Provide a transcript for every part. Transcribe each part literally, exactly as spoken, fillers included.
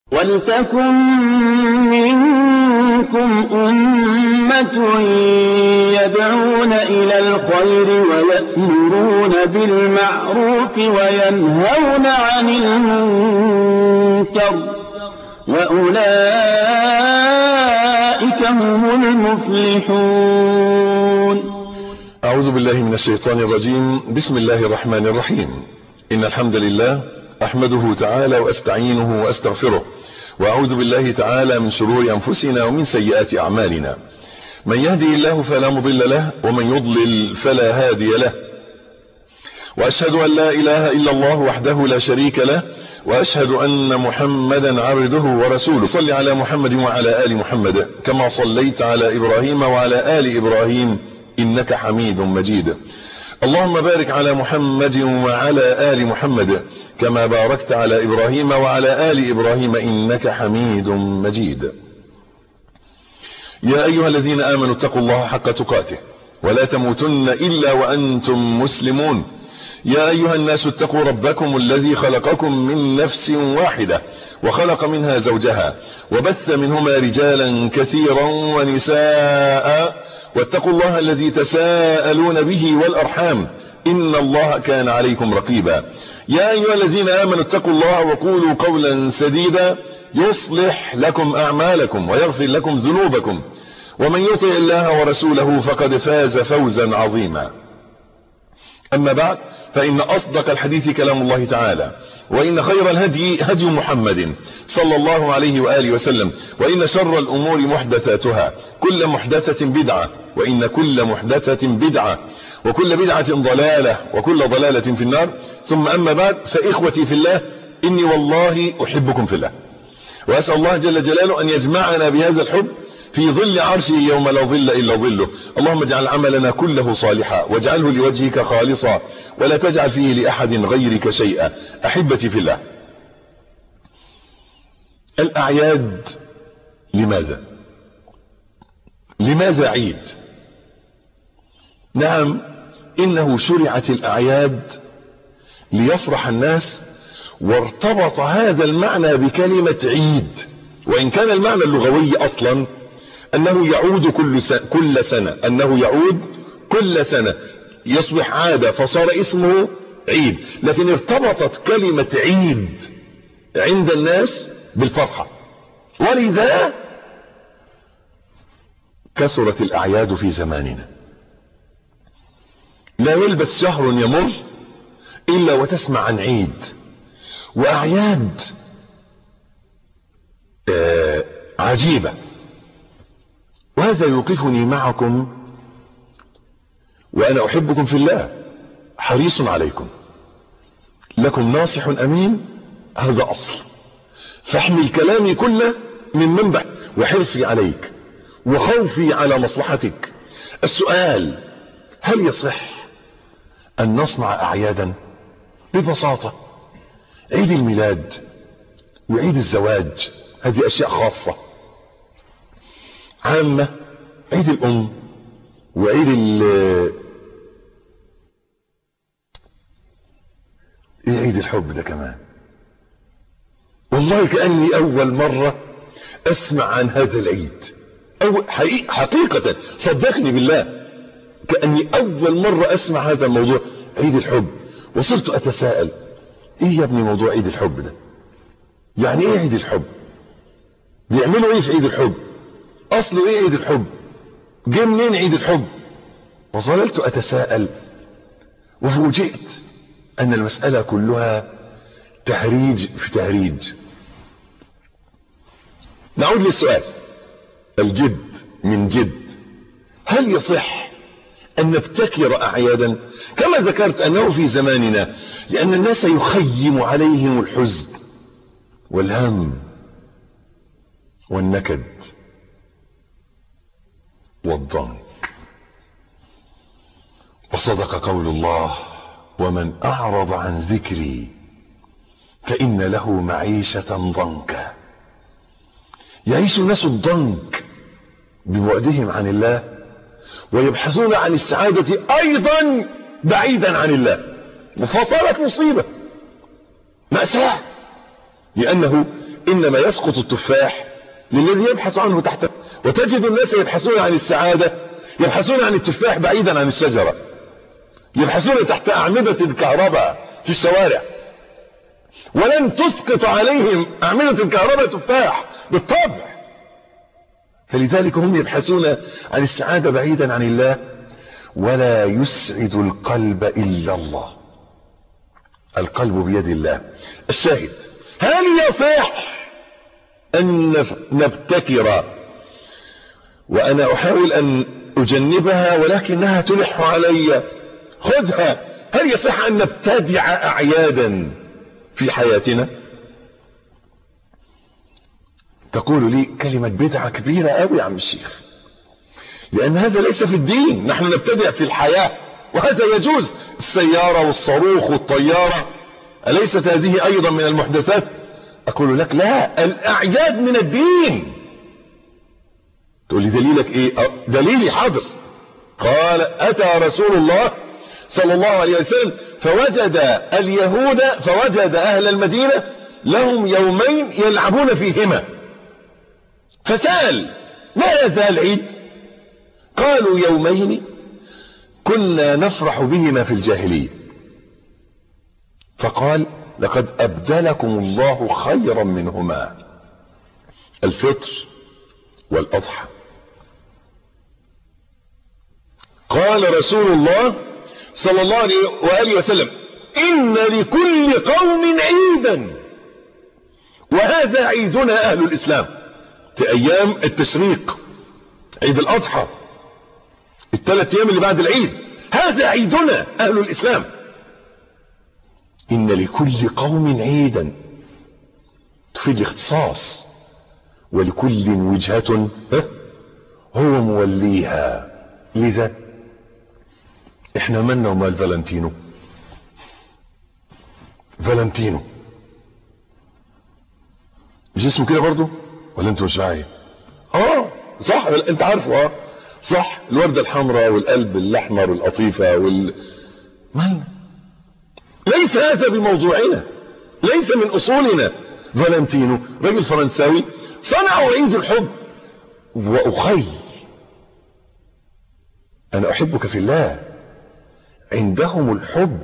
ولتكن منكم أمة يدعون إلى الخير ويأمرون بالمعروف وينهون عن المنكر وأولئك هم المفلحون. أعوذ بالله من الشيطان الرجيم. بسم الله الرحمن الرحيم. إن الحمد لله أحمده تعالى وأستعينه وأستغفره، وأعوذ بالله تعالى من شرور أنفسنا ومن سيئات أعمالنا. من يهدي الله فلا مضل له، ومن يضلل فلا هادي له. وأشهد أن لا إله إلا الله وحده لا شريك له، وأشهد أن محمدا عبده ورسوله. صل على محمد وعلى آل محمد كما صليت على إبراهيم وعلى آل إبراهيم إنك حميد مجيد. اللهم بارك على محمد وعلى آل محمد كما باركت على إبراهيم وعلى آل إبراهيم إنك حميد مجيد. يا أيها الذين آمنوا اتقوا الله حق تقاته ولا تموتن إلا وأنتم مسلمون. يا أيها الناس اتقوا ربكم الذي خلقكم من نفس واحدة وخلق منها زوجها وبث منهما رجالا كثيرا ونساء، واتقوا الله الذي تساءلون به والأرحام إن الله كان عليكم رقيبا. يا أيها الذين آمنوا اتقوا الله وقولوا قولا سديدا يصلح لكم أعمالكم ويغفر لكم ذنوبكم، ومن يطع الله ورسوله فقد فاز فوزا عظيما. أما بعد، فإن أصدق الحديث كلام الله تعالى، وإن خير الهدي هدي محمد صلى الله عليه وآله وسلم، وإن شر الأمور محدثاتها، كل محدثة بدعة، وإن كل محدثة بدعة، وكل بدعة ضلالة، وكل ضلالة في النار. ثم أما بعد، فإخوتي في الله، إني والله أحبكم في الله، وأسأل الله جل جلاله أن يجمعنا بهذا الحب في ظل عرشه يوم لا ظل إلا ظله. اللهم اجعل عملنا كله صالحا واجعله لوجهك خالصا ولا تجعل فيه لأحد غيرك شيئا. أحبتي في الله، الأعياد لماذا؟ لماذا عيد؟ نعم، إنه شرعت الأعياد ليفرح الناس، وارتبط هذا المعنى بكلمة عيد، وإن كان المعنى اللغوي أصلا أنه يعود كل سنة, كل سنة أنه يعود كل سنة يصبح عادة فصار اسمه عيد، لكن ارتبطت كلمة عيد عند الناس بالفرحة، ولذا كثرت الأعياد في زماننا. لا يلبث شهر يمر إلا وتسمع عن عيد وأعياد آه عجيبة. وهذا يوقفني معكم وأنا أحبكم في الله، حريص عليكم، لكم ناصح أمين، هذا أصل. فاحمل كلامي كله من منبع وحرصي عليك وخوفي على مصلحتك. السؤال: هل يصح أن نصنع أعيادا؟ ببساطة، عيد الميلاد وعيد الزواج هذه أشياء خاصة عامة، عيد الأم وعيد ال ايه عيد الحب ده كمان. والله كأني أول مرة أسمع عن هذا العيد، أو حقيقة, حقيقة صدقني بالله كأني أول مرة أسمع هذا الموضوع، عيد الحب. وصرت أتساءل: إيه يا ابني موضوع عيد الحب ده؟ يعني إيه عيد الحب؟ بيعملوا إيه في عيد الحب؟ أصله إيه عيد الحب؟ جه منين عيد الحب؟ وظللت أتساءل، وفوجئت أن المسألة كلها تهريج في تهريج. نعود للسؤال الجد من جد: هل يصح أن نبتكر أعيادا؟ كما ذكرت أنه في زماننا لأن الناس يخيم عليهم الحزن والهم والنكد والضنك. وصدق قول الله: ومن أعرض عن ذكري فإن له معيشة ضنكا. يعيش الناس الضنك ببعدهم عن الله، ويبحثون عن السعادة أيضا بعيدا عن الله، فصارت مصيبة، مأساة، لأنه إنما يسقط التفاح للذي يبحث عنه تحته. وتجد الناس يبحثون عن السعادة، يبحثون عن التفاح بعيدا عن الشجرة، يبحثون تحت أعمدة الكهرباء في الشوارع، ولن تسقط عليهم أعمدة الكهرباء تفاح بالطبع. فلذلك هم يبحثون عن السعادة بعيدا عن الله. ولا يسعد القلب إلا الله، القلب بيد الله. الشاهد، هل يصح أن نبتكر؟ وأنا أحاول أن أجنبها ولكنها تلح علي، خذها. هل يصح أن نبتدع أعيادا في حياتنا؟ تقول لي كلمة بدعة كبيرة قوي يا عم الشيخ، لأن هذا ليس في الدين. نحن نبتدع في الحياة وهذا يجوز. السيارة والصاروخ والطيارة أليست هذه أيضا من المحدثات؟ أقول لك لا، الأعياد من الدين. تقول لي دليلك إيه؟ دليلي حاضر. قال أتى رسول الله صلى الله عليه وسلم فوجد اليهود، فوجد أهل المدينة لهم يومين يلعبون فيهما، فسأل ما هذا العيد؟ قالوا يومين كنا نفرح بهما في الجاهلية. فقال لقد أبدلكم الله خيرا منهما، الفطر والأضحى. قال رسول الله صلى الله عليه وآله وسلم إن لكل قوم عيدا، وهذا عيدنا أهل الإسلام في أيام التشريق، عيد الأضحى، الثلاث أيام اللي بعد العيد، هذا عيدنا أهل الإسلام. إن لكل قوم عيدا تفيد اختصاص، ولكل وجهة هو موليها. لذا احنا مالنا ومال فالنتينو؟ فالنتينو مش اسمه كده برضو ولا انتوا مش معايا؟ اه صح، انت عارفه. اه صح، الوردة الحمراء والقلب الأحمر والقطيفة وال مالنا. ليس هذا بموضوعنا، ليس من أصولنا. فالنتينو رجل فرنساوي صنعوا عيد الحب. وأخي أنا أحبك في الله، عندهم الحب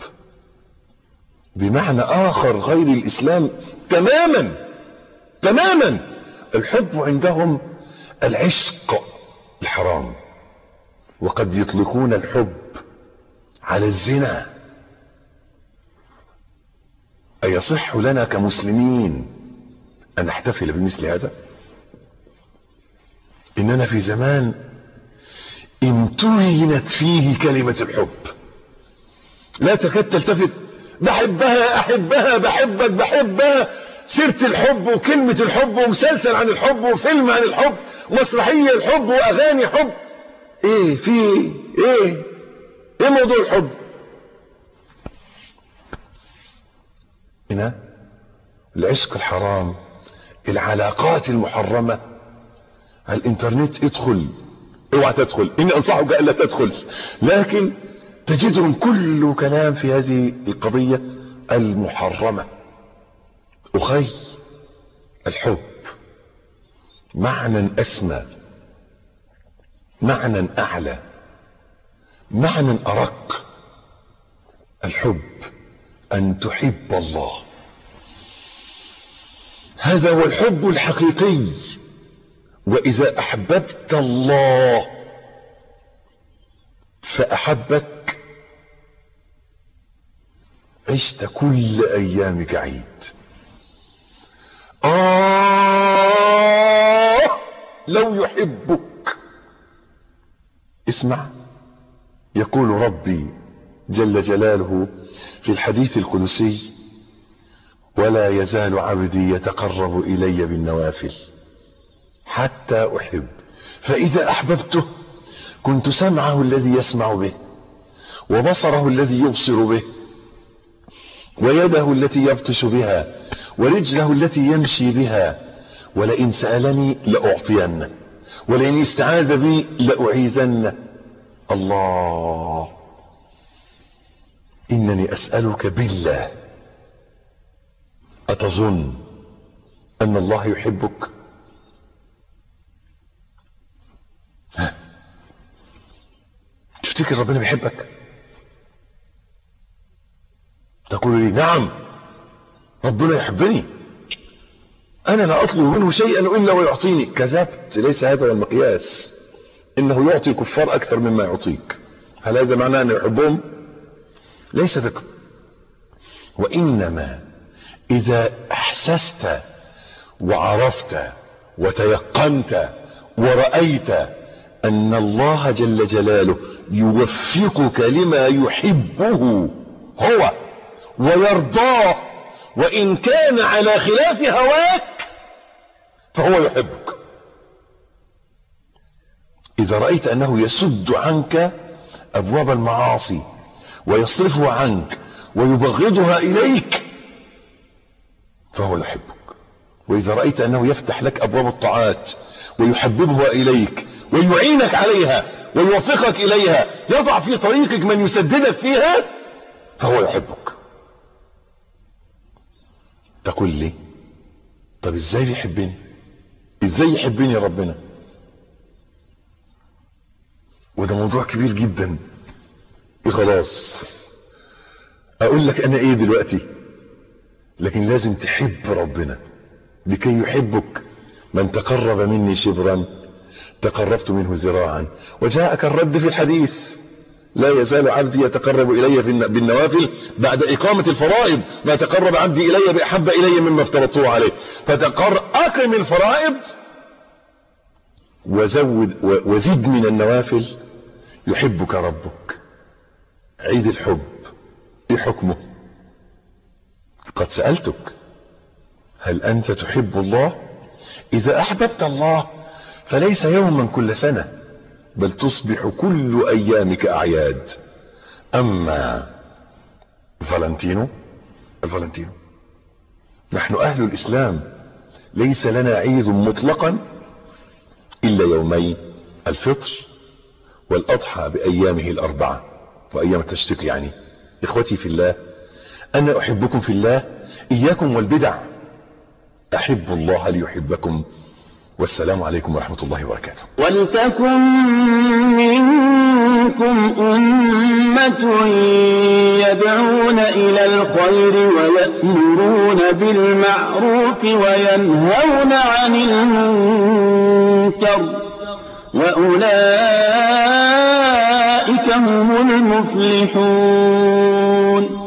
بمعنى آخر غير الإسلام تماما تماما. الحب عندهم العشق الحرام، وقد يطلقون الحب على الزنا. أيصح لنا كمسلمين أن نحتفل بمثل هذا؟ إننا في زمان امتهنت فيه كلمة الحب، لا تكاد تلتفت. بحبها أحبها، بحبك بحبها، سيرة الحب وكلمة الحب ومسلسل عن الحب وفيلم عن الحب ومسرحية الحب وأغاني حب. ايه في ايه ايه موضوع الحب هنا؟ العشق الحرام، العلاقات المحرمة على الانترنت. ادخل، اوعى تدخل، اني انصحك الا تدخل، لكن تجدهم كل كلام في هذه القضية المحرمة. اخي، الحب معنى اسمى، معنى اعلى، معنى ارق. الحب ان تحب الله، هذا هو الحب الحقيقي. واذا احببت الله فاحبك عشت كل ايامك عيد. آه لو يحبك. اسمع، يقول ربي جل جلاله في الحديث القدسي: ولا يزال عبدي يتقرب إلي بالنوافل حتى أحب، فإذا أحببته كنت سمعه الذي يسمع به، وبصره الذي يبصر به، ويده التي يبطش بها، ورجله التي يمشي بها، ولئن سألني لأعطينه، ولئن استعاذ بي لأعيذنه. الله، إنني أسألك بالله، أتظن أن الله يحبك؟ ها. تفتكر ربنا بيحبك؟ تقول لي نعم ربنا يحبني، أنا لا أطلب منه شيئا إلا ويعطيني. كذبت، ليس هذا هو المقياس. إنه يعطي الكفار أكثر مما يعطيك. هل هذا معناه أنه يحبهم؟ ليس ذلك، وإنما إذا أحسست وعرفت وتيقنت ورأيت أن الله جل جلاله يوفقك لما يحبه هو ويرضاه، وإن كان على خلاف هواك فهو يحبك. إذا رأيت أنه يسد عنك أبواب المعاصي ويصرفها عنك ويبغضها إليك فهو يحبك. وإذا رأيت أنه يفتح لك أبواب الطاعات ويحببها إليك ويعينك عليها ويوفقك إليها، يضع في طريقك من يسددك فيها، فهو يحبك. تقول لي طب ازاي بيحبني؟ ازاي يحبني ربنا؟ وده موضوع كبير جدا. إيه خلاص اقول لك انا ايه دلوقتي، لكن لازم تحب ربنا لكي يحبك. من تقرب مني شبرا تقربت منه ذراعا. وجاءك الرد في الحديث: لا يزال عبدي يتقرب إلي بالنوافل بعد إقامة الفرائض، ما تقرب عبدي إلي بأحب إلي مما افترضته عليه. فتقر أقم الفرائض وزود وزد من النوافل يحبك ربك. عيد الحب ايه حكمه؟ قد سألتك هل أنت تحب الله؟ إذا أحببت الله فليس يوما كل سنة، بل تصبح كل أيامك أعياد. أما فالنتينو الفالنتينو نحن أهل الإسلام ليس لنا عيد مطلقا إلا يومي الفطر والأضحى بأيامه الأربعة وأيام التشريق. يعني إخوتي في الله، أنا أحبكم في الله، إياكم والبدع. أحب الله ليحبكم. والسلام عليكم ورحمة الله وبركاته. ولتكن منكم أمة يدعون إلى الخير ويأمرون بالمعروف وينهون عن المنكر، وأولئك هم المفلحون.